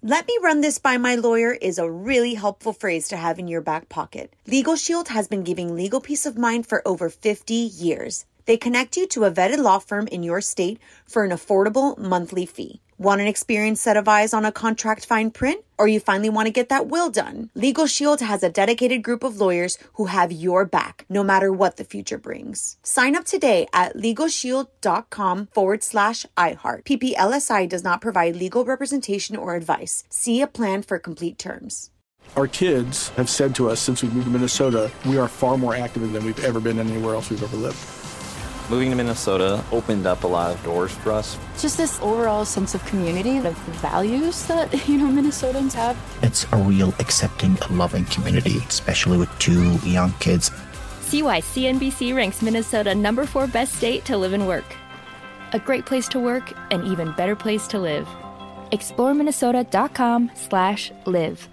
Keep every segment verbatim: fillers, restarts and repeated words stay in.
Let me run this by my lawyer is a really helpful phrase to have in your back pocket. Legal Shield has been giving legal peace of mind for over fifty years. They connect you to a vetted law firm in your state for an affordable monthly fee. Want an experienced set of eyes on a contract fine print? Or you finally want to get that will done? Legal Shield has a dedicated group of lawyers who have your back, no matter what the future brings. Sign up today at LegalShield.com forward slash iHeart. P P L S I does not provide legal representation or advice. See a plan for complete terms. Our kids have said to us since we moved to Minnesota, we are far more active than we've ever been anywhere else we've ever lived. Moving to Minnesota opened up a lot of doors for us. Just this overall sense of community, of the values that, you know, Minnesotans have. It's a real accepting, loving community, especially with two young kids. See why C N B C ranks Minnesota number four best state to live and work. A great place to work, an even better place to live. explore minnesota dot com slash live.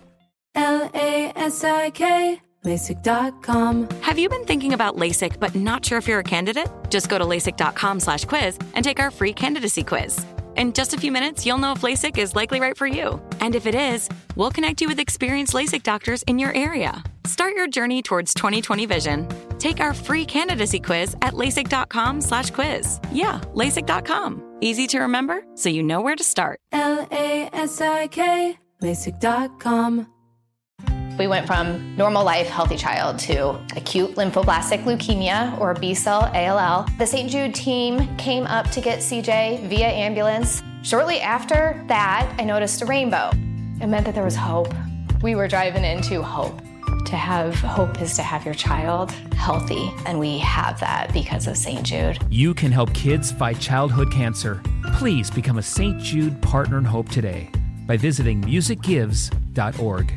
L A S I K LASIK dot com. Have you been thinking about LASIK but not sure if you're a candidate? Just go to LASIK.com slash quiz and take our free candidacy quiz. In just a few minutes, you'll know if LASIK is likely right for you. And if it is, we'll connect you with experienced LASIK doctors in your area. Start your journey towards twenty twenty vision. Take our free candidacy quiz at LASIK.com slash quiz. Yeah, LASIK dot com. Easy to remember, so you know where to start. L A S I K LASIK dot com. We went from normal life, healthy child to acute lymphoblastic leukemia, or B-cell A L L. The Saint Jude team came up to get C J via ambulance. Shortly after that, I noticed a rainbow. It meant that there was hope. We were driving into hope. To have hope is to have your child healthy, and we have that because of Saint Jude. You can help kids fight childhood cancer. Please become a Saint Jude Partner in Hope today by visiting music gives dot org.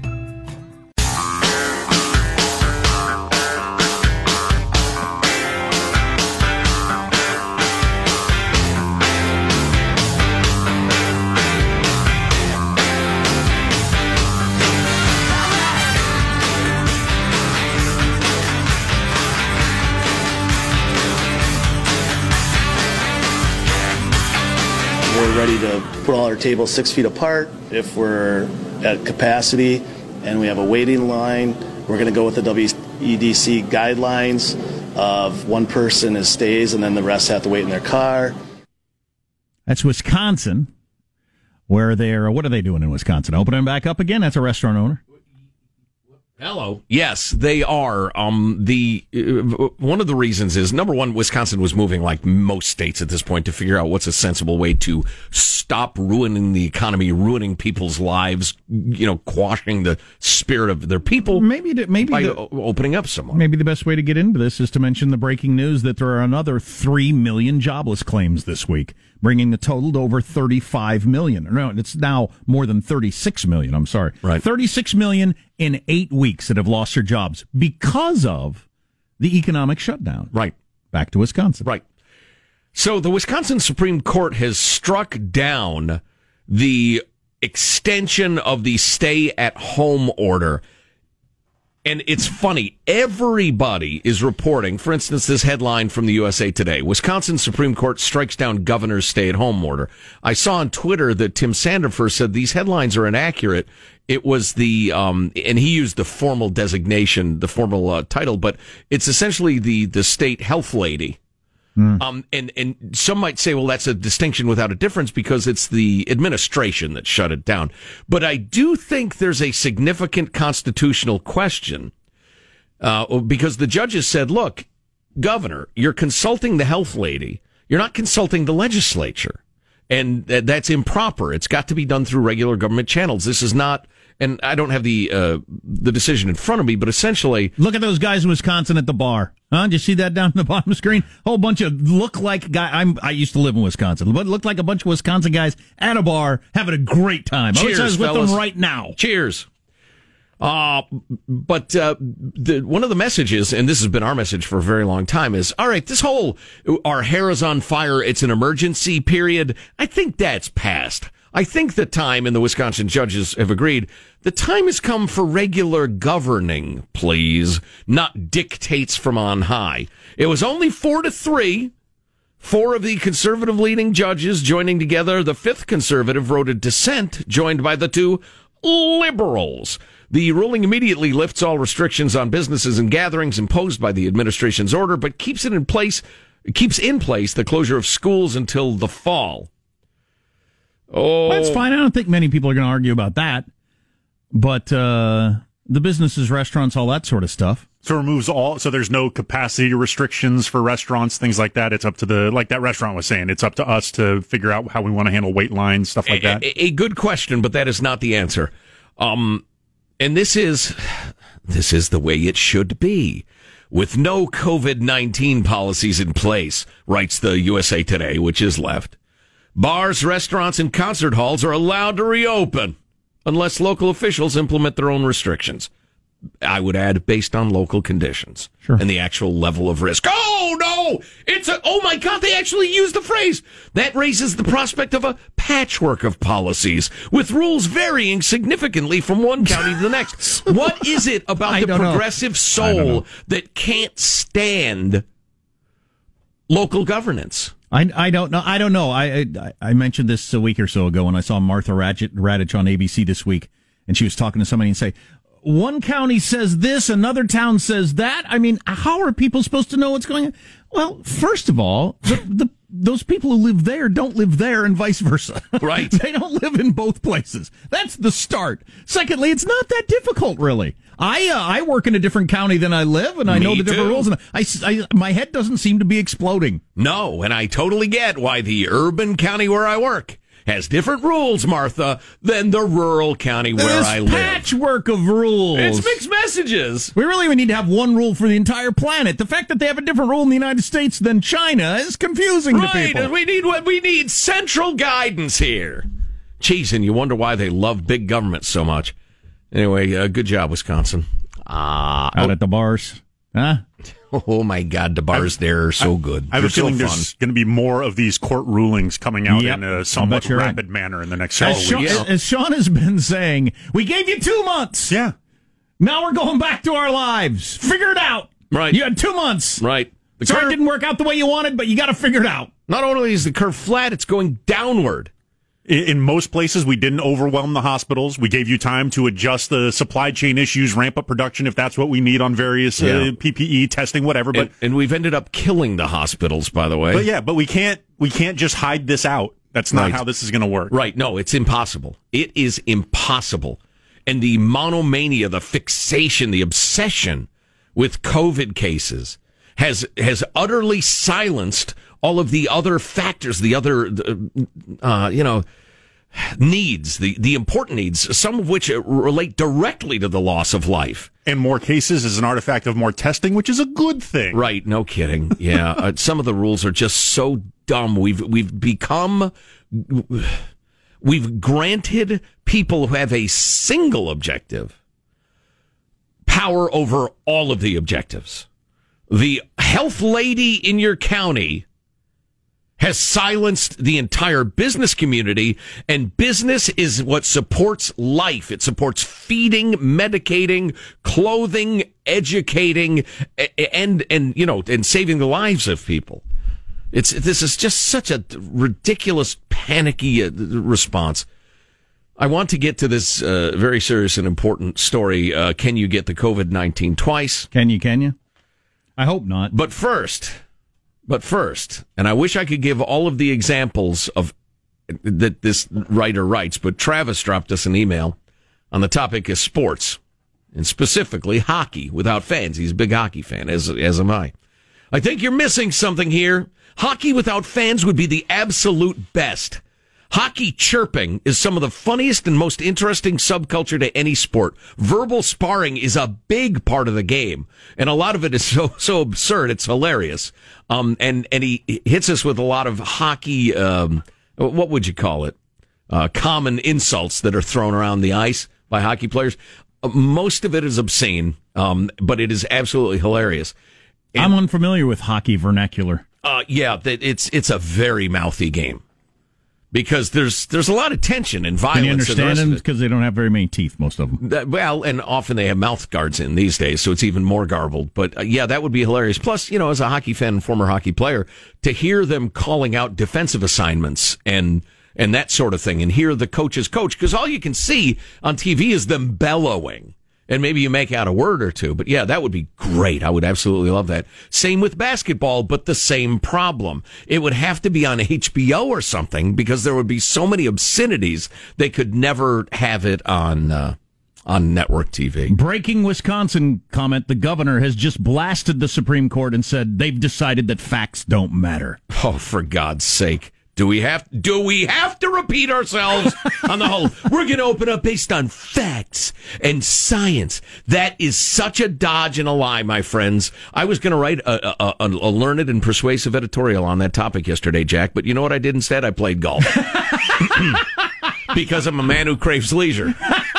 We're ready to put all our tables six feet apart. If we're at capacity and we have a waiting line, we're going to go with the W E D C guidelines of one person is stays and then the rest have to wait in their car. That's Wisconsin, where they're, what are they doing in Wisconsin? Opening back up again? That's a restaurant owner. Hello. Yes, they are. Um, the uh, one of the reasons is, number one, Wisconsin was moving like most states at this point to figure out what's a sensible way to stop ruining the economy, ruining people's lives, you know, quashing the spirit of their people. Maybe to, maybe by the, opening up somewhat. Maybe the best way to get into this is to mention the breaking news that there are another three million jobless claims this week, bringing the total to over thirty-five million. No, it's now more than thirty-six million. I'm sorry. Right. thirty-six million in eight weeks that have lost their jobs because of the economic shutdown. Right. Back to Wisconsin. Right. So the Wisconsin Supreme Court has struck down the extension of the stay-at-home order. And it's funny, everybody is reporting, for instance, this headline from the U S A Today, Wisconsin Supreme Court strikes down governor's stay-at-home order. I saw on Twitter that Tim Sandifer said these headlines are inaccurate. It was the, um, and he used the formal designation, the formal uh, title, but it's essentially the, the state health lady. Mm. Um, and, and some might say, well, that's a distinction without a difference because it's the administration that shut it down. But I do think there's a significant constitutional question, uh, because the judges said, look, Governor, you're consulting the health lady. You're not consulting the legislature. And th- that's improper. It's got to be done through regular government channels. This is not, and I don't have the uh, the decision in front of me, but essentially, look at those guys in Wisconsin at the bar. Huh? Did you see that down in the bottom screen? Whole bunch of look like guy. I'm I used to live in Wisconsin, but looked like a bunch of Wisconsin guys at a bar having a great time. Cheers, I wish I was with fellas. them right now. Cheers. Uh, but uh, the, one of the messages, and this has been our message for a very long time, is, all right, this whole our hair is on fire, it's an emergency period, I think that's past. I think the time, and the Wisconsin judges have agreed, the time has come for regular governing, please, not dictates from on high. It was only four to three. Four of the conservative-leaning judges joining together. The fifth conservative wrote a dissent, joined by the two liberals. The ruling immediately lifts all restrictions on businesses and gatherings imposed by the administration's order, but keeps it in place, keeps in place the closure of schools until the fall. Oh, that's fine. I don't think many people are going to argue about that. But uh, the businesses, restaurants, all that sort of stuff. So removes all, so there's no capacity restrictions for restaurants, things like that. It's up to the, like that restaurant was saying, it's up to us to figure out how we want to handle wait lines, stuff like that. A, a good question, but that is not the answer. Um, and this is, this is the way it should be. With no COVID nineteen policies in place, writes the U S A Today, which is left, bars, restaurants, and concert halls are allowed to reopen unless local officials implement their own restrictions. I would add, based on local conditions sure. and the actual level of risk. Oh, no! It's a, oh my God, they actually use the phrase. That raises the prospect of a patchwork of policies with rules varying significantly from one county to the next. What is it about the progressive know. soul that can't stand local governance? I, I don't know. I don't know. I, I I mentioned this a week or so ago when I saw Martha Radich, Radich on A B C this week, and she was talking to somebody and say, one county says this, another town says that. I mean, how are people supposed to know what's going on? Well, first of all, the, the those people who live there don't live there and vice versa. Right. They don't live in both places. That's the start. Secondly, it's not that difficult, really. I uh, I work in a different county than I live, and I Me know the different too. rules, and I, I, my head doesn't seem to be exploding. No, and I totally get why the urban county where I work has different rules, Martha, than the rural county where There's I live. Patchwork of rules. It's mixed messages. We really would need to have one rule for the entire planet. The fact that they have a different rule in the United States than China is confusing right, to people. And we need what we need central guidance here. Jeez, and you wonder why they love big government so much. Anyway, uh, good job, Wisconsin. Ah, uh, out oh. at the bars, huh? Oh my God, the bars I, there are so I, good. I have They're a feeling so there's going to be more of these court rulings coming out yep. in a somewhat rapid right. manner in the next several as Sean, weeks. As, as Sean has been saying, we gave you two months. Yeah. Now we're going back to our lives. Figure it out. Right. You had two months. Right. The Sorry curve, it didn't work out the way you wanted, but you got to figure it out. Not only is the curve flat, it's going downward. In most places, we didn't overwhelm the hospitals. We gave you time to adjust the supply chain issues, ramp up production if that's what we need on various yeah. uh, P P E testing, whatever. But and, and we've ended up killing the hospitals, by the way. But yeah, but we can't we can't just hide this out. That's not right. how this is going to work. Right? No, it's impossible. It is impossible. And the monomania, the fixation, the obsession with COVID cases has has utterly silenced all of the other factors, the other, uh, you know, needs, the, the important needs, some of which relate directly to the loss of life. And more cases is an artifact of more testing, which is a good thing. Right, no kidding. Yeah, uh, some of the rules are just so dumb. We've we've become, we've granted people who have a single objective power over all of the objectives. The health lady in your county has silenced the entire business community, and business is what supports life. It supports feeding, medicating, clothing, educating, and, and, you know, and saving the lives of people. It's, this is just such a ridiculous, panicky uh, response. I want to get to this uh, very serious and important story. Uh, can you get the COVID nineteen twice? Can you, can you? I hope not. But first... But first, and I wish I could give all of the examples of that this writer writes, but Travis dropped us an email on the topic of sports, and specifically hockey without fans. He's a big hockey fan, as as am I. I think you're missing something here. Hockey without fans would be the absolute best. Hockey chirping is some of the funniest and most interesting subculture to any sport. Verbal sparring is a big part of the game, and a lot of it is so so absurd. It's hilarious. Um, and and he hits us with a lot of hockey. Um, what would you call it? Uh, common insults that are thrown around the ice by hockey players. Uh, most of it is obscene, um, but it is absolutely hilarious. And, I'm unfamiliar with hockey vernacular. Uh, yeah, it's it's a very mouthy game. because there's there's a lot of tension and violence. Can you understand them? And the Because they don't have very many teeth, most of them. That, well, and often they have mouth guards in these days, so it's even more garbled. But uh, yeah, that would be hilarious. Plus, you know, as a hockey fan and former hockey player, to hear them calling out defensive assignments and and that sort of thing, and hear the coaches coach, because all you can see on T V is them bellowing. And maybe you make out a word or two. But yeah, that would be great. I would absolutely love that. Same with basketball, but the same problem. It would have to be on H B O or something, because there would be so many obscenities they could never have it on uh, on network T V. Breaking Wisconsin comment, the governor has just blasted the Supreme Court and said they've decided that facts don't matter. Oh, for God's sake. Do we have do we have to repeat ourselves on the whole? We're going to open up based on facts and science. That is such a dodge and a lie, my friends. I was going to write a, a, a, a learned and persuasive editorial on that topic yesterday, Jack, but you know what I did instead? I played golf. Because I'm a man who craves leisure.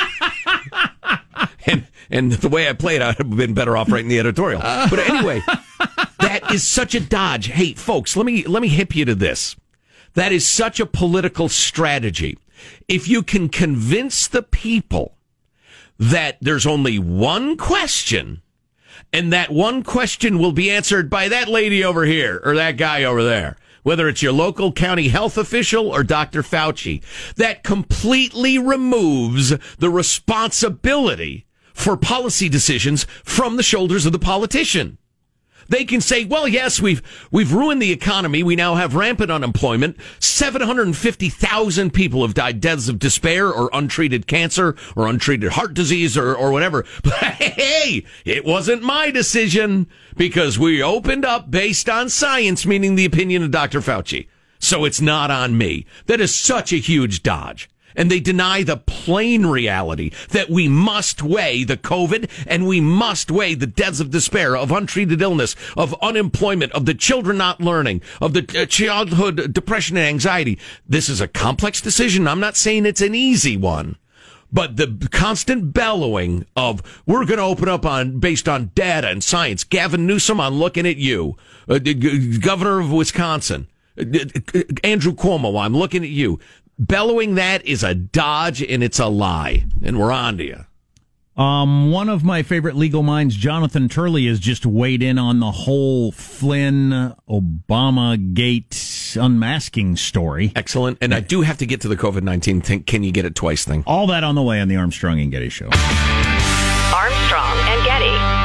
and and the way I played, I'd have been better off writing the editorial. But anyway, that is such a dodge. Hey, folks, let me let me hip you to this. That is such a political strategy. If you can convince the people that there's only one question, and that one question will be answered by that lady over here or that guy over there, whether it's your local county health official or Doctor Fauci, that completely removes the responsibility for policy decisions from the shoulders of the politician. They can say, well, yes, we've we've ruined the economy. We now have rampant unemployment. seven hundred fifty thousand people have died deaths of despair or untreated cancer or untreated heart disease or, or whatever. But hey, it wasn't my decision because we opened up based on science, meaning the opinion of Doctor Fauci. So it's not on me. That is such a huge dodge. And they deny the plain reality that we must weigh the COVID and we must weigh the deaths of despair, of untreated illness, of unemployment, of the children not learning, of the uh, childhood depression and anxiety. This is a complex decision. I'm not saying it's an easy one. But the constant bellowing of, we're going to open up on based on data and science. Gavin Newsom, I'm looking at you. Uh, g- Governor of Wisconsin. Uh, Andrew Cuomo, I'm looking at you. Bellowing that is a dodge and it's a lie. And we're on to you. Um, one of my favorite legal minds, Jonathan Turley, has just weighed in on the whole Flynn Obama Gate unmasking story. Excellent. And I do have to get to the COVID nineteen thing. Can you get it twice thing? All that on the way on the Armstrong and Getty Show. Armstrong and Getty.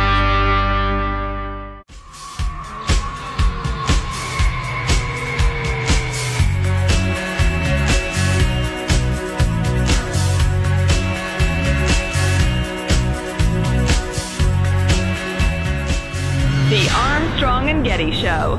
The Armstrong and Getty Show.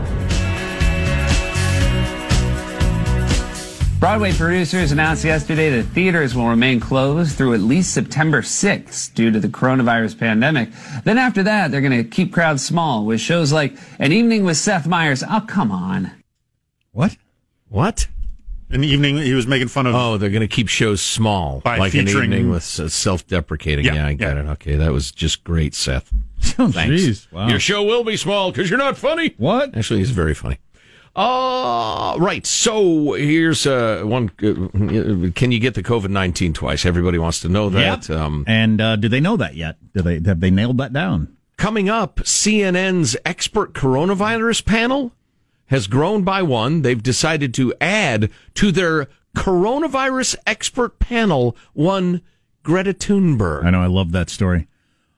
Broadway producers announced yesterday that theaters will remain closed through at least September sixth due to the coronavirus pandemic. Then after that, they're going to keep crowds small with shows like An Evening with Seth Meyers. Oh, come on. What? What? An Evening, he was making fun of... Oh, they're going to keep shows small. By like featuring... An Evening with uh, self-deprecating. Yeah, yeah I got yeah. it. Okay, that was just great, Seth. Oh, thanks. Geez. Wow. Your show will be small because you're not funny. What? Actually, he's very funny. Uh, right. So here's uh, one. Uh, can you get the COVID nineteen twice? Everybody wants to know that. Yep. Um, and uh, do they know that yet? Do they have they nailed that down? Coming up, C N N's expert coronavirus panel has grown by one. They've decided to add to their coronavirus expert panel one Greta Thunberg. I know. I love that story.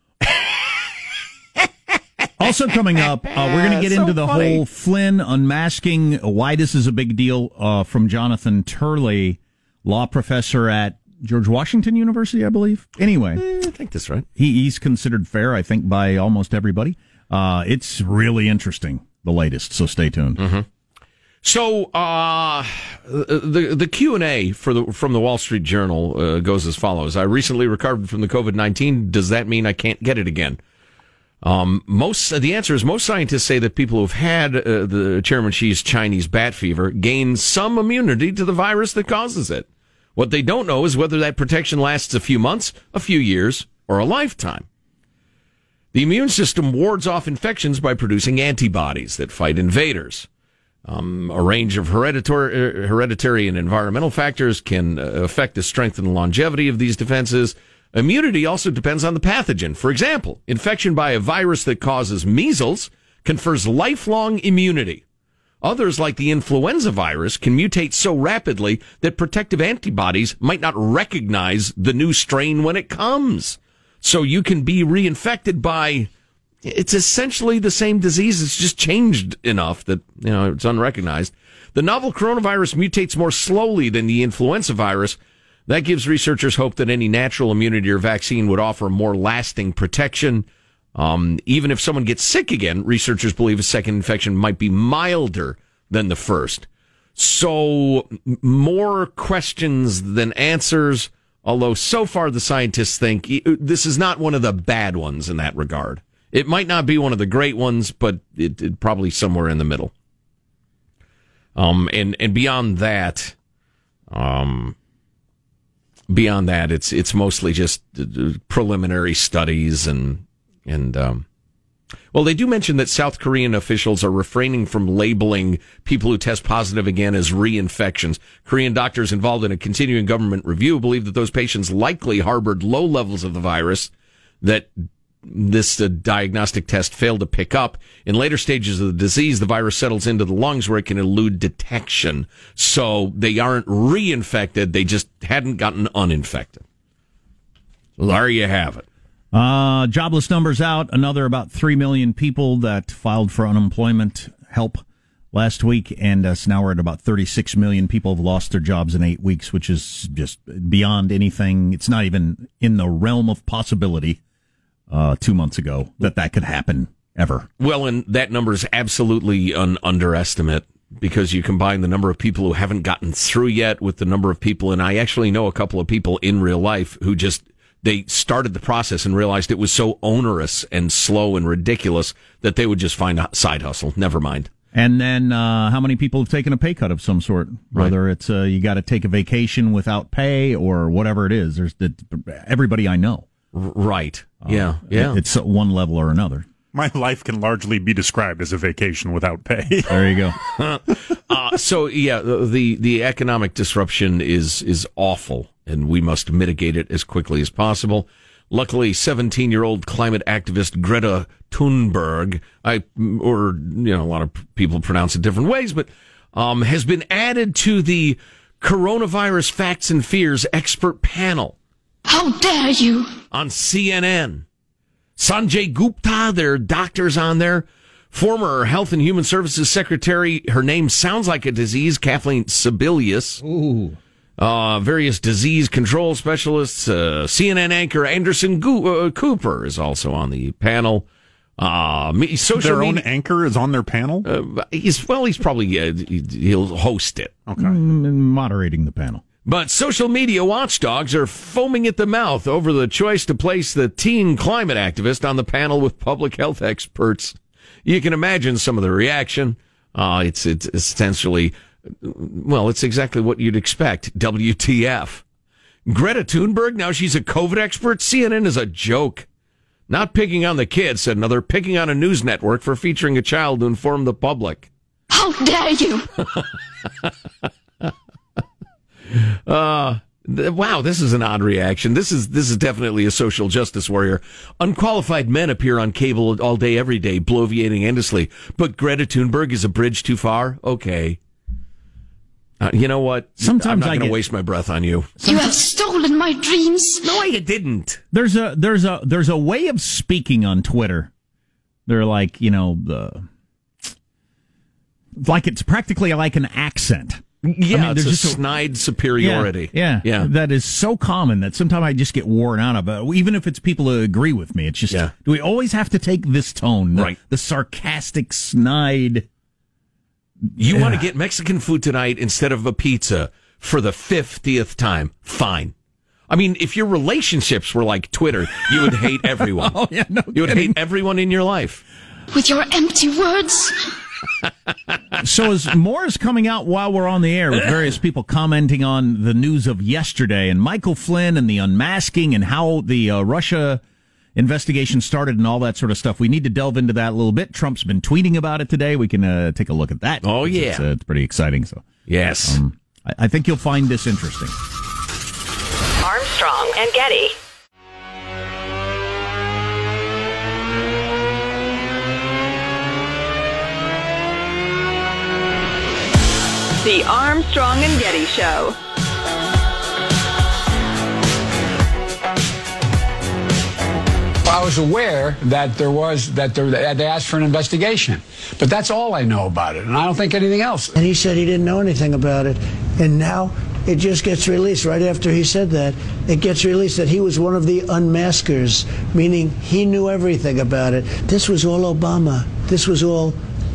Also coming up, uh, we're going to get so into the funny. whole Flynn unmasking, why this is a big deal, uh, from Jonathan Turley, law professor at George Washington University, I believe. Anyway. Eh, I think that's right. He, he's considered fair, I think, by almost everybody. Uh, it's really interesting, the latest, so stay tuned. Mm-hmm. So uh, the the Q and A for the from the Wall Street Journal uh, goes as follows. I recently recovered from the COVID nineteen. Does that mean I can't get it again? Um, most the answer is most scientists say that people who've had uh, the Chairman Xi's Chinese bat fever gain some immunity to the virus that causes it. What they don't know is whether that protection lasts a few months, a few years, or a lifetime. The immune system wards off infections by producing antibodies that fight invaders. Um, a range of hereditary, hereditary and environmental factors can uh, affect the strength and longevity of these defenses. Immunity also depends on the pathogen. For example, infection by a virus that causes measles confers lifelong immunity. Others, like the influenza virus, can mutate so rapidly that protective antibodies might not recognize the new strain when it comes. So you can be reinfected by... It's essentially the same disease. It's just changed enough that, you know, it's unrecognized. The novel coronavirus mutates more slowly than the influenza virus. That gives researchers hope that any natural immunity or vaccine would offer more lasting protection. Um, even if someone gets sick again, researchers believe a second infection might be milder than the first. So more questions than answers, although so far the scientists think this is not one of the bad ones in that regard. It might not be one of the great ones, but it, it probably somewhere in the middle. Um, and, and beyond that, um, beyond that, it's, it's mostly just preliminary studies and, and, um, well, they do mention that South Korean officials are refraining from labeling people who test positive again as reinfections. Korean doctors involved in a continuing government review believe that those patients likely harbored low levels of the virus that this uh, diagnostic test failed to pick up. In later stages of the disease, the virus settles into the lungs where it can elude detection. So they aren't reinfected. They just hadn't gotten uninfected. Well, there you have it. Uh, jobless numbers out. Another about three million people that filed for unemployment help last week. And uh, so now we're at about thirty-six million people have lost their jobs in eight weeks, which is just beyond anything. It's not even in the realm of possibility. Uh, two months ago, that that could happen ever. Well, and that number is absolutely an underestimate because you combine the number of people who haven't gotten through yet with the number of people, and I actually know a couple of people in real life who just, they started the process and realized it was so onerous and slow and ridiculous that they would just find a side hustle. Never mind. And then uh, how many people have taken a pay cut of some sort? Whether right. it's uh, you got to take a vacation without pay or whatever it is. There's the, everybody I know. Right. Yeah. Uh, yeah. It's one level or another. My life can largely be described as a vacation without pay. There you go. uh, so, yeah, the, the economic disruption is, is awful, and we must mitigate it as quickly as possible. Luckily, seventeen-year-old climate activist Greta Thunberg, I, or, you know, a lot of people pronounce it different ways, but um, has been added to the Coronavirus Facts and Fears expert panel. How dare you? On C N N. Sanjay Gupta, their doctors on there. Former Health and Human Services Secretary, her name sounds like a disease, Kathleen Sebelius. Ooh. Uh, various disease control specialists. Uh, C N N anchor Anderson Go- uh, Cooper is also on the panel. Uh, social their media- own anchor is on their panel? Uh, he's, well, he's probably, uh, he'll host it. Okay. Mm, moderating the panel. But social media watchdogs are foaming at the mouth over the choice to place the teen climate activist on the panel with public health experts. You can imagine some of the reaction. Uh, it's, it's essentially, well, it's exactly what you'd expect. W T F. Greta Thunberg, now she's a COVID expert. C N N is a joke. Not picking on the kids, said another, picking on a news network for featuring a child to inform the public. How dare you? Uh, th- wow, this is an odd reaction. This is this is definitely a social justice warrior. Unqualified men appear on cable all day, every day, bloviating endlessly. But Greta Thunberg is a bridge too far? Okay. Uh, you know what? Sometimes I'm not I going to get... waste my breath on you. You have stolen my dreams. No, I didn't. There's a there's a there's a way of speaking on Twitter. They're like, you know, the like it's practically like an accent. Yeah, I mean, it's there's a just snide superiority. Yeah, yeah, yeah. That is so common that sometimes I just get worn out of it. Even if it's people who agree with me, it's just, yeah. do we always have to take this tone? The, right. The sarcastic, snide. You yeah. want to get Mexican food tonight instead of a pizza for the fiftieth time. Fine. I mean, if your relationships were like Twitter, you would hate everyone. Oh, yeah, no You would kidding. hate everyone in your life. With your empty words. So as more is coming out while we're on the air with various people commenting on the news of yesterday and Michael Flynn and the unmasking and how the uh, Russia investigation started and all that sort of stuff. We need to delve into that a little bit. Trump's been tweeting about it today. We can uh, take a look at that. Oh, yeah. It's, uh, it's pretty exciting. So Yes. Um, I, I think you'll find this interesting. Armstrong and Getty. The Armstrong and Getty Show. I was aware that there was that there, that they asked for an investigation, but that's all I know about it, and I don't think anything else. And he said he didn't know anything about it, and now it just gets released right after he said that. It gets released that he was one of the unmaskers, meaning he knew everything about it. This was all Obama. This was all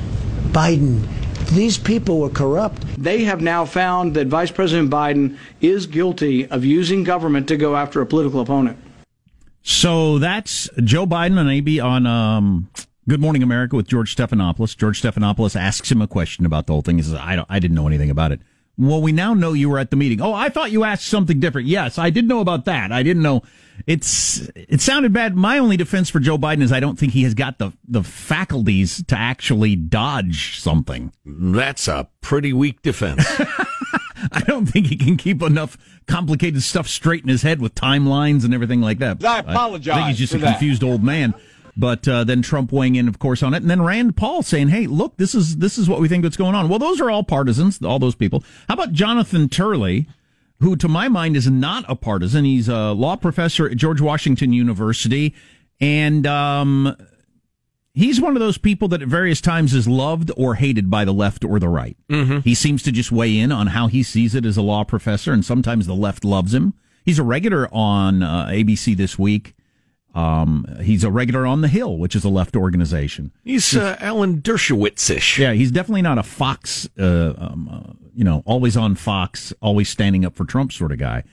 Biden. These people were corrupt. They have now found that Vice President Biden is guilty of using government to go after a political opponent. So that's Joe Biden on A B on um, Good Morning America with George Stephanopoulos. George Stephanopoulos asks him a question about the whole thing. He says, I, don't, I didn't know anything about it. Well, we now know you were at the meeting. Oh, I thought you asked something different. Yes, I did know about that. I didn't know. It's It sounded bad. My only defense for Joe Biden is I don't think he has got the, the faculties to actually dodge something. That's a pretty weak defense. I don't think he can keep enough complicated stuff straight in his head with timelines and everything like that. I apologize I think he's just for a that. confused old man. But uh, then Trump weighing in, of course, on it, and then Rand Paul saying, "Hey, look, this is this is what we think that's going on." Well, those are all partisans, all those people. How about Jonathan Turley, who, to my mind, is not a partisan? He's a law professor at George Washington University, and um, he's one of those people that at various times is loved or hated by the left or the right. Mm-hmm. He seems to just weigh in on how he sees it as a law professor, and sometimes the left loves him. He's a regular on uh, A B C This Week. Um, he's a regular on The Hill, which is a left organization. He's uh, Alan Dershowitz-ish. Yeah, he's definitely not a Fox, uh, um, uh, you know, always on Fox, always standing up for Trump sort of guy.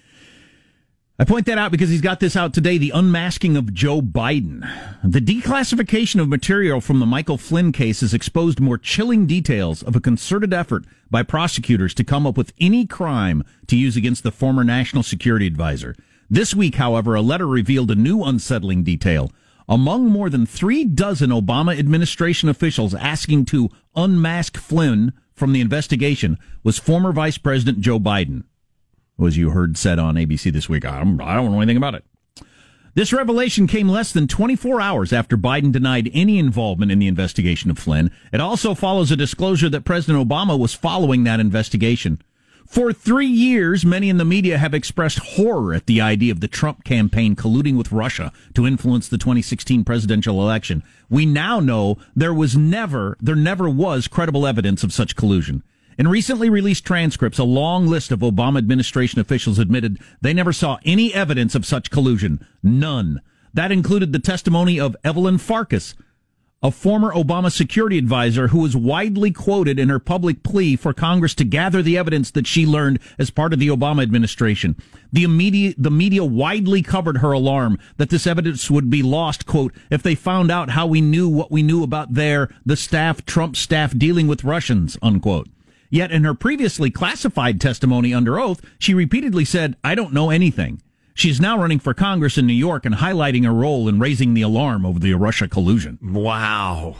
I point that out because he's got this out today, the unmasking of Joe Biden. The declassification of material from the Michael Flynn case has exposed more chilling details of a concerted effort by prosecutors to come up with any crime to use against the former national security advisor. This week, however, a letter revealed a new unsettling detail. Among more than three dozen Obama administration officials asking to unmask Flynn from the investigation was former Vice President Joe Biden, who, as you heard, said on A B C This Week, I don't, I don't know anything about it. This revelation came less than twenty-four hours after Biden denied any involvement in the investigation of Flynn. It also follows a disclosure that President Obama was following that investigation. For three years, many in the media have expressed horror at the idea of the Trump campaign colluding with Russia to influence the twenty sixteen presidential election. We now know there was never, there never was credible evidence of such collusion. In recently released transcripts, a long list of Obama administration officials admitted they never saw any evidence of such collusion. None. That included the testimony of Evelyn Farkas, a former Obama security advisor who was widely quoted in her public plea for Congress to gather the evidence that she learned as part of the Obama administration. The immediate, the media widely covered her alarm that this evidence would be lost, quote, if they found out how we knew what we knew about their, the staff, Trump staff dealing with Russians, unquote. Yet in her previously classified testimony under oath, she repeatedly said, I don't know anything. She's now running for Congress in New York and highlighting her role in raising the alarm over the Russia collusion. Wow.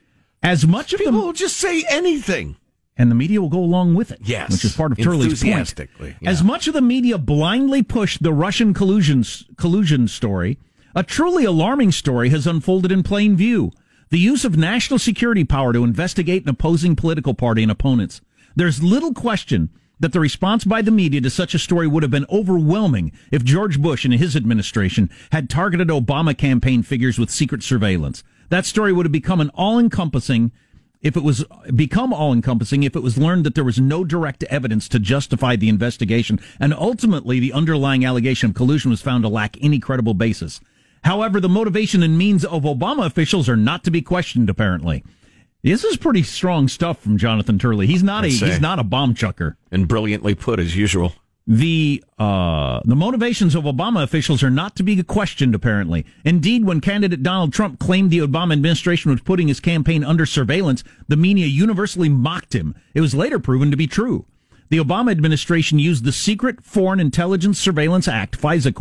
As much of People the, will just say anything. And the media will go along with it. Yes. Which is part of Turley's point. Enthusiastically, yeah. As much of the media blindly pushed the Russian collusion, collusion story, a truly alarming story has unfolded in plain view. The use of national security power to investigate an opposing political party and opponents. There's little question that the response by the media to such a story would have been overwhelming if George Bush and his administration had targeted Obama campaign figures with secret surveillance. That story would have become an all-encompassing if it was become all-encompassing if it was learned that there was no direct evidence to justify the investigation, and ultimately the underlying allegation of collusion was found to lack any credible basis. However, the motivation and means of Obama officials are not to be questioned, apparently. This is pretty strong stuff from Jonathan Turley. He's not a he's not a bomb chucker. And brilliantly put, as usual. The uh, the motivations of Obama officials are not to be questioned, apparently. Indeed, when candidate Donald Trump claimed the Obama administration was putting his campaign under surveillance, the media universally mocked him. It was later proven to be true. The Obama administration used the Secret Foreign Intelligence Surveillance Act, FISA Court,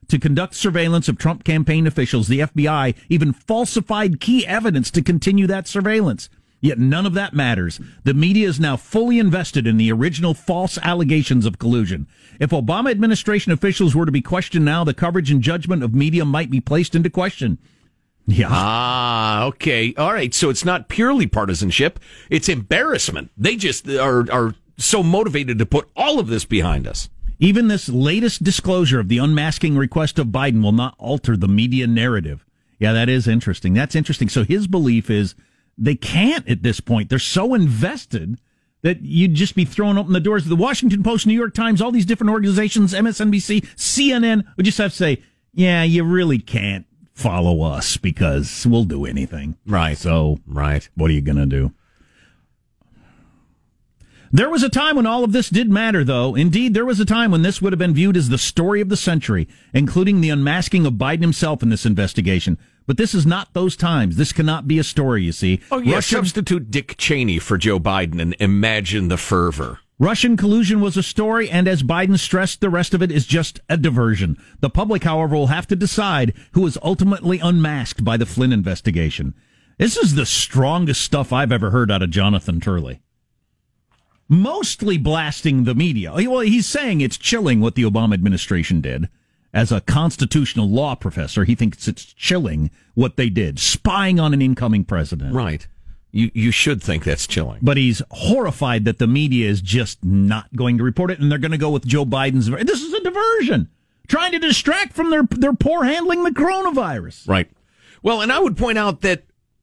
to conduct surveillance of Trump campaign officials. The F B I even falsified key evidence to continue that surveillance. Yet none of that matters. The media is now fully invested in the original false allegations of collusion. If Obama administration officials were to be questioned now, the coverage and judgment of media might be placed into question. Yeah. Ah, okay. All right. So it's not purely partisanship. It's embarrassment. They just are, are so motivated to put all of this behind us. Even this latest disclosure of the unmasking request of Biden will not alter the media narrative. Yeah, that is interesting. That's interesting. So his belief is they can't at this point. They're so invested that you'd just be throwing open the doors of the Washington Post, New York Times, all these different organizations, M S N B C, C N N, would just have to say, yeah, you really can't follow us because we'll do anything. Right. So, right. What are you going to do? There was a time when all of this did matter, though. Indeed, there was a time when this would have been viewed as the story of the century, including the unmasking of Biden himself in this investigation. But this is not those times. This cannot be a story, you see. Oh, yeah, Russia, substitute Dick Cheney for Joe Biden and imagine the fervor. Russian collusion was a story, and as Biden stressed, the rest of it is just a diversion. The public, however, will have to decide who was ultimately unmasked by the Flynn investigation. This is the strongest stuff I've ever heard out of Jonathan Turley. Mostly blasting the media. Well, he's saying it's chilling what the Obama administration did. As a constitutional law professor, he thinks it's chilling what they did, spying on an incoming president. Right. You you should think that's chilling. But he's horrified that the media is just not going to report it, and they're going to go with Joe Biden's. This is a diversion, trying to distract from their, their poor handling the coronavirus. Right. Well, and I would point out that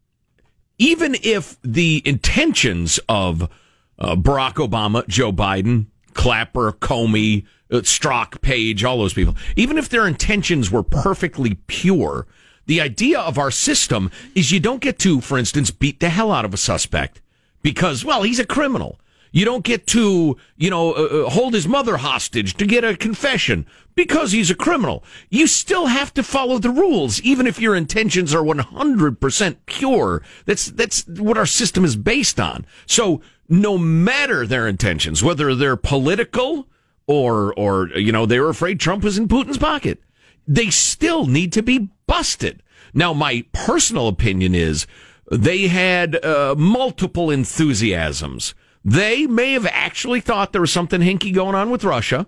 even if the intentions of uh, Barack Obama, Joe Biden, Clapper, Comey, uh, Strzok, Page, all those people, even if their intentions were perfectly pure, the idea of our system is you don't get to, for instance, beat the hell out of a suspect because, well, he's a criminal. You don't get to, you know, uh, hold his mother hostage to get a confession because he's a criminal. You still have to follow the rules, even if your intentions are one hundred percent pure. That's, that's what our system is based on. So no matter their intentions, whether they're political or, or, you know, they were afraid Trump was in Putin's pocket, they still need to be busted. Now, my personal opinion is they had uh, multiple enthusiasms. They may have actually thought there was something hinky going on with Russia,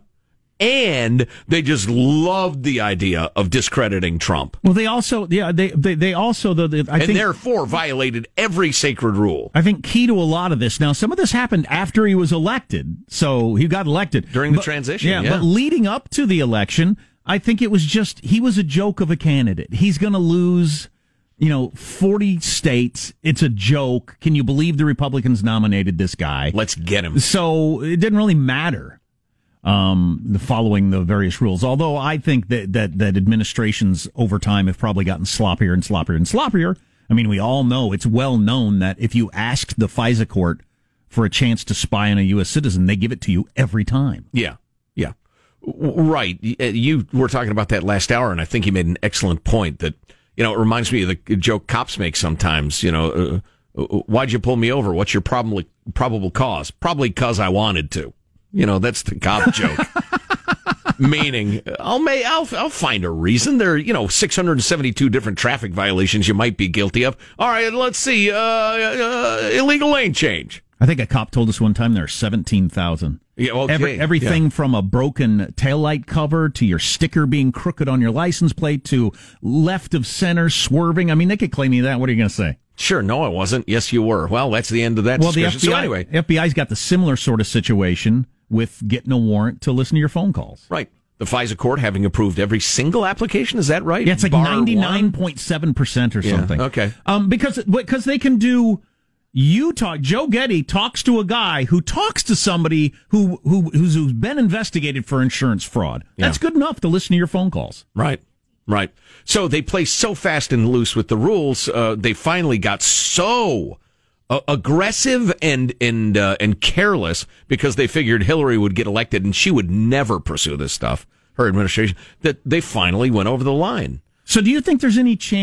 and they just loved the idea of discrediting Trump. Well, they also, yeah, they they, they also, the, the I and think, therefore violated every sacred rule. I think key to a lot of this. Now, some of this happened after he was elected, so he got elected during the but, transition. Yeah, yeah, but leading up to the election, I think it was just he was a joke of a candidate. He's going to lose, you know, forty states. It's a joke. Can you believe the Republicans nominated this guy? Let's get him. So it didn't really matter. Um, the following the various rules. Although I think that, that, that administrations over time have probably gotten sloppier and sloppier and sloppier. I mean, we all know, it's well known that if you ask the FISA court for a chance to spy on a U S citizen, they give it to you every time. Yeah, yeah. Right. You were talking about that last hour, and I think you made an excellent point that, you know, it reminds me of the joke cops make sometimes, you know, uh, why'd you pull me over? What's your probable, probable cause? Probably because I wanted to. You know, that's the cop joke. Meaning, I'll may I'll I'll find a reason. There are, you know, six hundred seventy-two different traffic violations you might be guilty of. All right, let's see. Uh, uh, illegal lane change. I think a cop told us one time there are seventeen thousand. Yeah, okay. Every, everything yeah. from a broken taillight cover to your sticker being crooked on your license plate to left of center swerving. I mean, they could claim you that. What are you going to say? Sure, no, I wasn't. Yes, you were. Well, that's the end of that well, discussion. The F B I, so anyway, F B I's got the similar sort of situation with getting a warrant to listen to your phone calls. Right. The FISA court having approved every single application. Is that right? Yeah, it's like ninety-nine point seven percent or yeah, something. Okay. Um, because, because they can do... You talk. Joe Getty talks to a guy who talks to somebody who who who's, who's been investigated for insurance fraud. Yeah. That's good enough to listen to your phone calls. Right, right. So they play so fast and loose with the rules. Uh, they finally got so uh, aggressive and and uh, and careless because they figured Hillary would get elected and she would never pursue this stuff. Her administration, that they finally went over the line. So, do you think there's any chance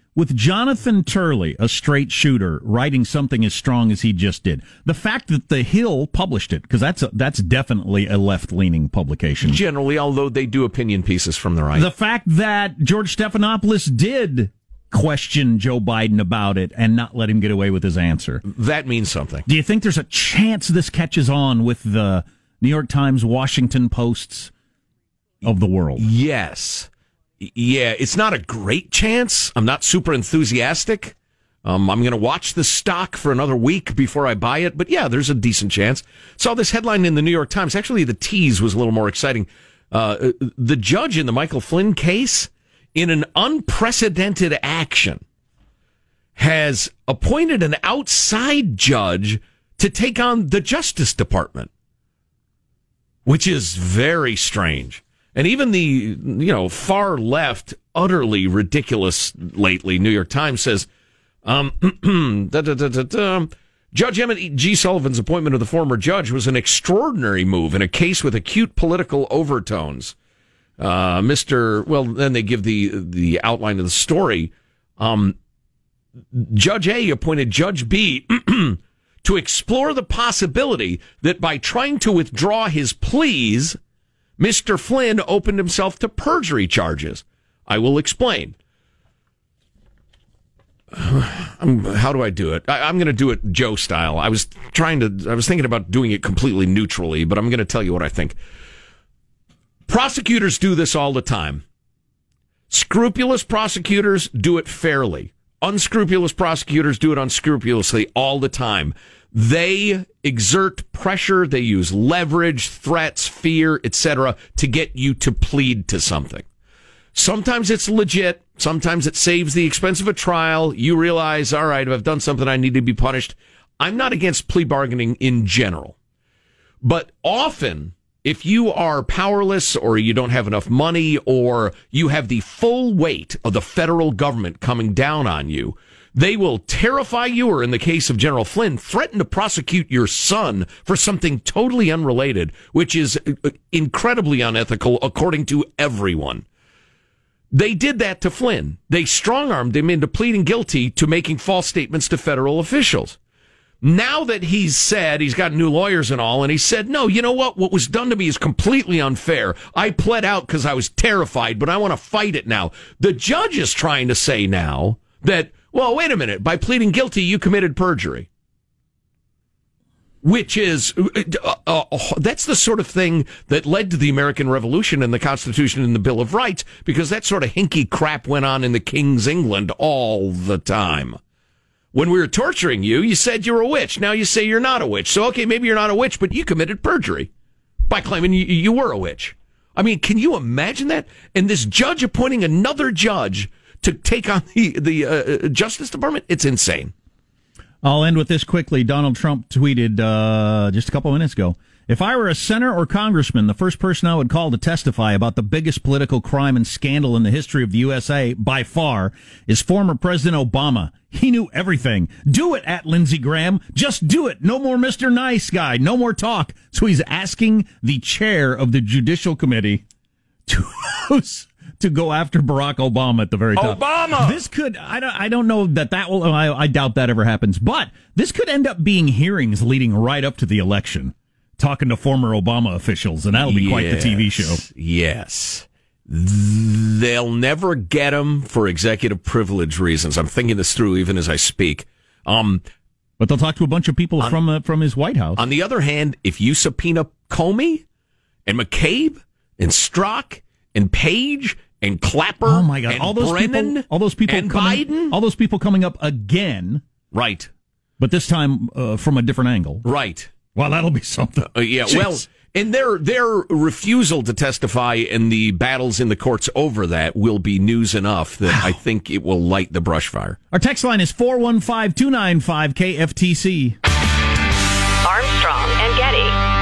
with Jonathan Turley, a straight shooter, writing something as strong as he just did. The fact that The Hill published it, because that's a, that's definitely a left-leaning publication. Generally, although they do opinion pieces from the right. The fact that George Stephanopoulos did question Joe Biden about it and not let him get away with his answer. That means something. Do you think there's a chance this catches on with the New York Times, Washington Posts of the world? Yes. Yeah, it's not a great chance. I'm not super enthusiastic. Um, I'm going to watch the stock for another week before I buy it. But yeah, there's a decent chance. Saw this headline in the New York Times. Actually, the tease was a little more exciting. Uh, the judge in the Michael Flynn case, in an unprecedented action, has appointed an outside judge to take on the Justice Department, which is very strange. And even the, you know, far left, utterly ridiculous lately, New York Times says, um, da, da, da, da, da, Judge Emmett G. Sullivan's appointment of the former judge was an extraordinary move in a case with acute political overtones. Uh, Mister Well, then they give the the outline of the story. Um, Judge A appointed Judge B to explore the possibility that by trying to withdraw his pleas, Mister Flynn opened himself to perjury charges. I will explain. I'm, how do I do it? I, I'm going to do it Joe style. I was trying to, I was thinking about doing it completely neutrally, but I'm going to tell you what I think. Prosecutors do this all the time. Scrupulous prosecutors do it fairly. Unscrupulous prosecutors do it unscrupulously all the time. They exert pressure, they use leverage, threats, fear, et cetera to get you to plead to something. Sometimes it's legit, sometimes it saves the expense of a trial. You realize, all right, if I've done something, I need to be punished. I'm not against plea bargaining in general. But often, if you are powerless or you don't have enough money or you have the full weight of the federal government coming down on you, they will terrify you, or in the case of General Flynn, threaten to prosecute your son for something totally unrelated, which is incredibly unethical according to everyone. They did that to Flynn. They strong-armed him into pleading guilty to making false statements to federal officials. Now that he's said, he's got new lawyers and all, and he said, no, you know what? What was done to me is completely unfair. I pled out because I was terrified, but I want to fight it now. The judge is trying to say now that, well, wait a minute. By pleading guilty, you committed perjury. Which is, uh, uh, that's the sort of thing that led to the American Revolution and the Constitution and the Bill of Rights, because that sort of hinky crap went on in the King's England all the time. When we were torturing you, you said you were a witch. Now you say you're not a witch. So, okay, maybe you're not a witch, but you committed perjury by claiming you, you were a witch. I mean, can you imagine that? And this judge appointing another judge to take on the, the uh, Justice Department? It's insane. I'll end with this quickly. Donald Trump tweeted uh, just a couple minutes ago, if I were a senator or congressman, the first person I would call to testify about the biggest political crime and scandal in the history of the U S A, by far, is former President Obama. He knew everything. Do it, at Lindsey Graham. Just do it. No more Mister Nice Guy. No more talk. So he's asking the chair of the Judicial Committee to... to go after Barack Obama at the very top. Obama! This could, I don't, I don't know that that will, I, I doubt that ever happens, but this could end up being hearings leading right up to the election, talking to former Obama officials, and that'll be yes, quite the T V show. Yes. They'll never get him for executive privilege reasons. I'm thinking this through even as I speak. Um, but they'll talk to a bunch of people on, from uh, from his White House. On the other hand, if you subpoena Comey and McCabe and Strzok and Page and Clapper, oh my God, and all those Brennan, people, all those people, and coming, Biden, all those people coming up again, right? But this time uh, from a different angle, right? Well, that'll be something. Uh, yeah, Jeez. well, and their their refusal to testify and the battles in the courts over that will be news enough that I think it will light the brush fire. Our text line is four one five, two nine five, K F T C. Armstrong and Getty.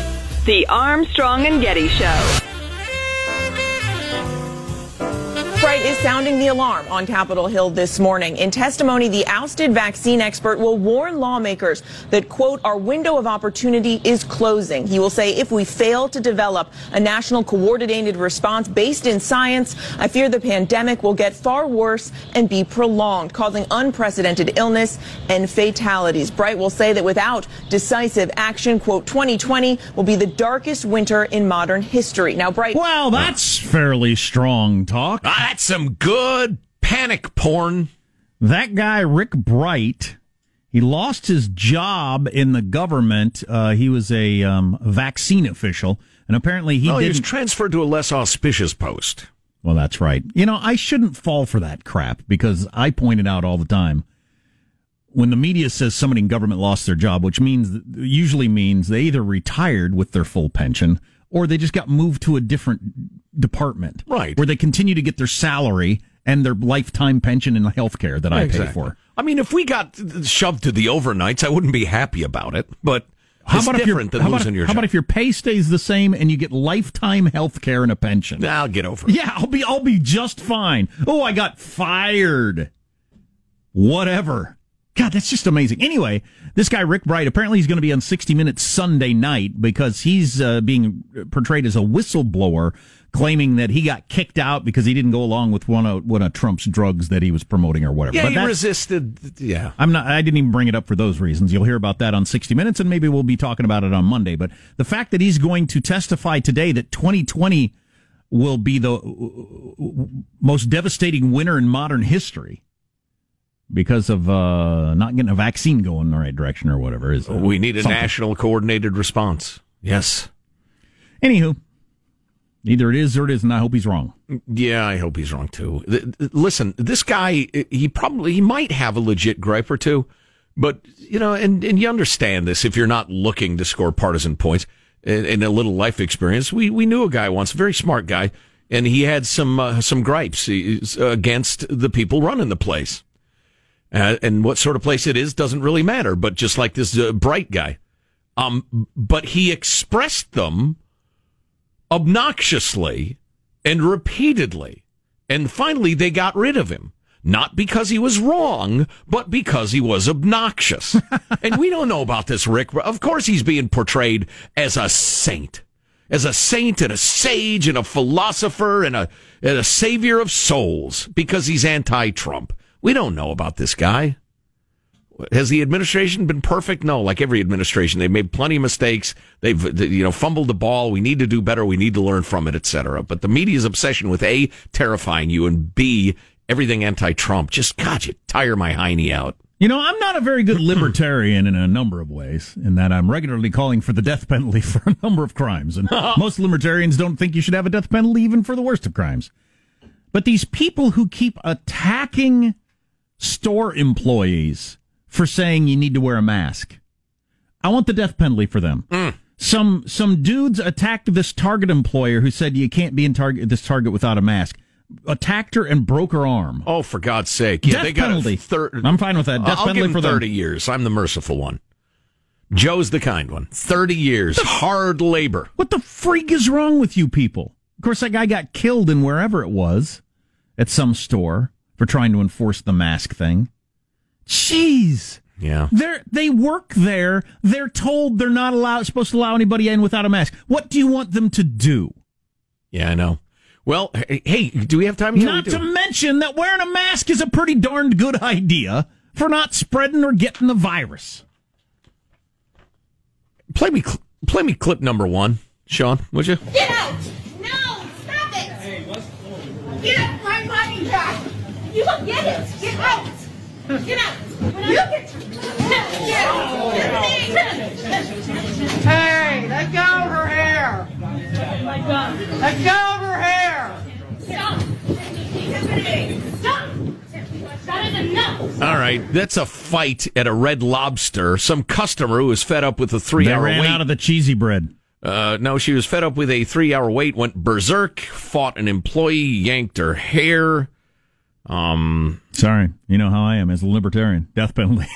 The Armstrong and Getty Show. Bright is sounding the alarm on Capitol Hill this morning. In testimony, the ousted vaccine expert will warn lawmakers that, quote, our window of opportunity is closing. He will say if we fail to develop a national coordinated response based in science, I fear the pandemic will get far worse and be prolonged, causing unprecedented illness and fatalities. Bright will say that without decisive action, quote, twenty twenty will be the darkest winter in modern history. Now, Bright. Well, that's fairly strong talk. Ah, that's some good panic porn. That guy, Rick Bright, he lost his job in the government. Uh, he was a um, vaccine official, and apparently he no, didn't... he was transferred to a less auspicious post. Well, that's right. You know, I shouldn't fall for that crap, because I point it out all the time. When the media says somebody in government lost their job, which means usually means they either retired with their full pension or they just got moved to a different department, right, where they continue to get their salary and their lifetime pension and health care that I exactly. pay for. I mean, if we got shoved to the overnights, I wouldn't be happy about it, but how it's about different if than how losing about, your how job. about if your pay stays the same and you get lifetime health care and a pension? I'll get over it. Yeah, I'll be, I'll be just fine. Oh, I got fired. Whatever. God, that's just amazing. Anyway, this guy, Rick Bright, apparently he's going to be on sixty minutes Sunday night because he's uh, being portrayed as a whistleblower, claiming that he got kicked out because he didn't go along with one of, one of Trump's drugs that he was promoting or whatever. Yeah, but he that, resisted. Yeah. I'm not, I didn't even bring it up for those reasons. You'll hear about that on sixty minutes, and maybe we'll be talking about it on Monday. But the fact that he's going to testify today that twenty twenty will be the most devastating winter in modern history, because of uh, not getting a vaccine going in the right direction or whatever. Is uh, we need a something. national coordinated response. Yes. Anywho, either it is or it isn't. I hope he's wrong. Yeah, I hope he's wrong too. Listen, this guy, he probably, he might have a legit gripe or two, but, you know, and, and you understand this if you're not looking to score partisan points. In, in a little life experience, we, we knew a guy once, a very smart guy, and he had some, uh, some gripes against the people running the place. Uh, and what sort of place it is doesn't really matter, but just like this uh, Bright guy. Um, but he expressed them obnoxiously and repeatedly. And finally, they got rid of him. Not because he was wrong, but because he was obnoxious. And we don't know about this, Rick. Of course, he's being portrayed as a saint. As a saint and a sage and a philosopher and a, and a savior of souls because he's anti-Trump. We don't know about this guy. Has the administration been perfect? No, like every administration. They've made plenty of mistakes. They've, you know, fumbled the ball. We need to do better. We need to learn from it, et cetera. But the media's obsession with A, terrifying you, and B, everything anti-Trump. Just, God, you tire my hiney out. You know, I'm not a very good libertarian in a number of ways, in that I'm regularly calling for the death penalty for a number of crimes. And most libertarians don't think you should have a death penalty even for the worst of crimes. But these people who keep attacking store employees for saying you need to wear a mask, I want the death penalty for them. Mm. Some some dudes attacked this Target employer who said you can't be in Target this Target without a mask. Attacked her and broke her arm. Oh, for God's sake! Yeah, death they got penalty. A thir- I'm fine with that. Death I'll penalty give him for them. thirty years. I'm the merciful one. Joe's the kind one. Thirty years, hard labor. What the freak is wrong with you people? Of course, that guy got killed in wherever it was, at some store, for trying to enforce the mask thing. Jeez. Yeah. They're, they work there. They're told they're not allowed, supposed to allow anybody in without a mask. What do you want them to do? Yeah, I know. Well, hey, do we have time? Yeah, not to mention that wearing a mask is a pretty darned good idea for not spreading or getting the virus. Play me, cl- play me clip number one, Sean, would you? Get out! No, stop it! Hey, what's going on? Get my money back! You will get it! Get out! Get out! You get, get out! Hey, let go of her hair! Oh my God! Let go of her hair! Stop! Stop! That is enough! All right, that's a fight at a Red Lobster. Some customer who was fed up with a three-hour wait. They ran out of the cheesy bread. Uh, no, she was fed up with a three-hour wait, went berserk, fought an employee, yanked her hair. Um, Sorry, you know how I am as a libertarian. Death penalty.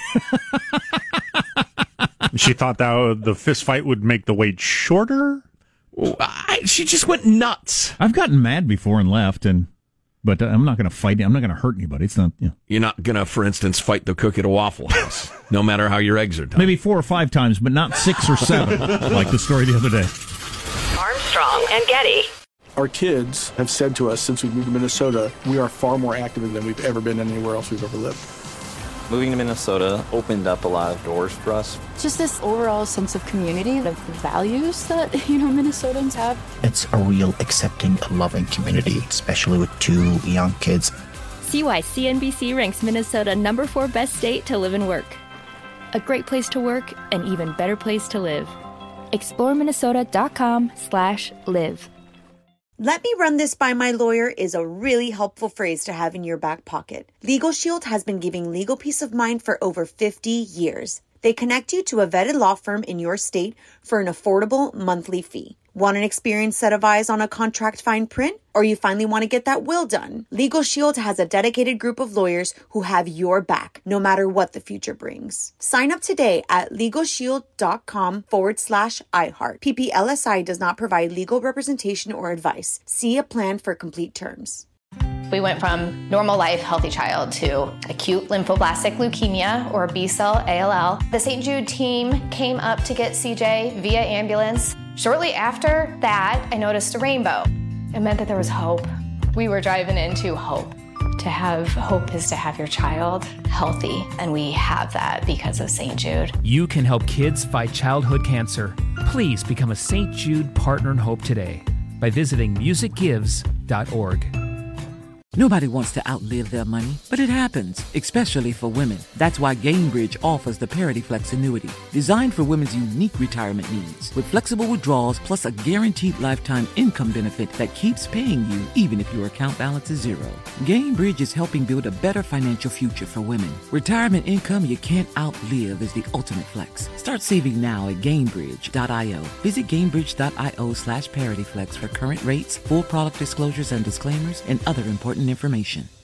She thought that the fist fight would make the wait shorter? I, she just went nuts. I've gotten mad before and left, and But uh, I'm not going to fight. I'm not going to hurt anybody. It's not. You know. You're not going to, for instance, fight the cook at a Waffle House, no matter how your eggs are done. Maybe four or five times, but not six or seven, like the story the other day. Armstrong and Getty. Our kids have said to us since we moved to Minnesota, we are far more active than we've ever been anywhere else we've ever lived. Moving to Minnesota opened up a lot of doors for us. Just this overall sense of community, of values that, you know, Minnesotans have. It's a real accepting, loving community, especially with two young kids. See why C N B C ranks Minnesota number four best state to live and work. A great place to work, an even better place to live. explore minnesota dot com slash live. Let me run this by my lawyer is a really helpful phrase to have in your back pocket. Legal Shield has been giving legal peace of mind for over fifty years. They connect you to a vetted law firm in your state for an affordable monthly fee. Want an experienced set of eyes on a contract fine print? Or you finally want to get that will done? Legal Shield has a dedicated group of lawyers who have your back, no matter what the future brings. Sign up today at LegalShield.com forward slash iHeart. P P L S I does not provide legal representation or advice. See a plan for complete terms. We went from normal life, healthy child to acute lymphoblastic leukemia or B-cell A L L. The Saint Jude team came up to get C J via ambulance. Shortly after that, I noticed a rainbow. It meant that there was hope. We were driving into hope. To have hope is to have your child healthy, and we have that because of Saint Jude. You can help kids fight childhood cancer. Please become a Saint Jude Partner in Hope today by visiting music gives dot org. Nobody wants to outlive their money, but it happens, especially for women. That's why Gainbridge offers the Parity Flex annuity, designed for women's unique retirement needs, with flexible withdrawals plus a guaranteed lifetime income benefit that keeps paying you even if your account balance is zero. Gainbridge is helping build a better financial future for women. Retirement income you can't outlive is the ultimate flex. Start saving now at Gainbridge dot io. Visit Gainbridge dot io slash ParityFlex for current rates, full product disclosures and disclaimers, and other important information.